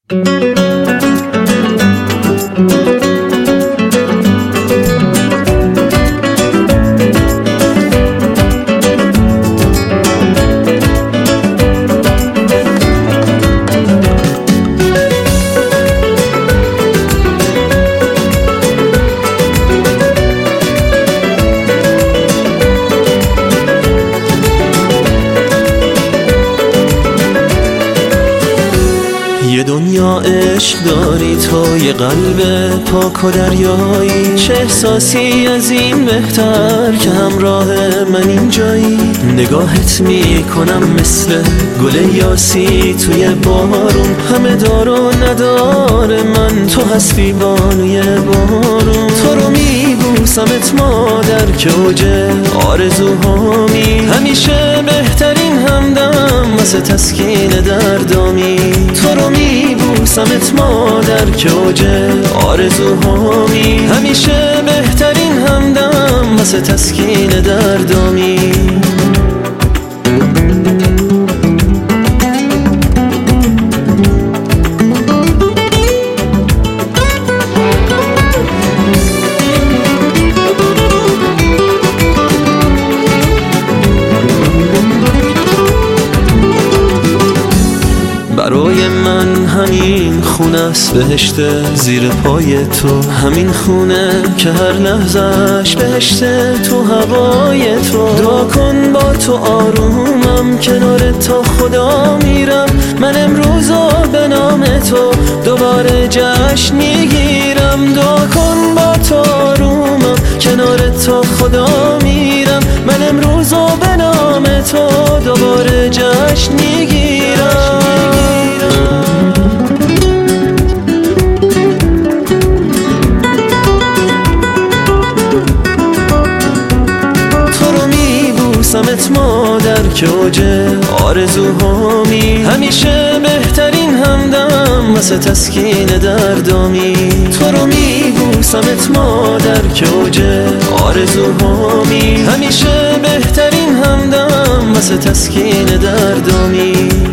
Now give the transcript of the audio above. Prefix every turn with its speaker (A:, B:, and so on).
A: یه دنیا عشق داری تو، یه قلب پاک و دریایی، چه احساسی از این بهتر که همراه من اینجایی. نگاهت میکنم مثل گل یاسی توی بارون، همه دار و نداره من، تو هستی بانوی بارون. تو رو میبوسمت مادر که اوج آرزوهامی، همیشه بهترین همدم واسه تسکین دردامی. تو رو میبوسمت مادر که اوج آرزوهامی، همیشه بهترین همدم واسه تسکین دردامی. برای من همین خونه است بهشت زیر پای تو، همین خونه که هر لحظهش بهشت تو هوای تو. دعا کن با تو آرومم کنار تا خدا میرم، من امروزو به نام تو دوباره جشن میگیرم. دعا کن با تو آرومم کنار تا خدا میرم، من امروزو به نام تو دوباره جشن میگیرم. بوسمت مادر که اوج آرزوهامی، همیشه بهترین همدم واسه تسکین دردامی. تو رو میبوسمت مادر که اوج آرزوهامی، همیشه بهترین همدم واسه تسکین دردامی.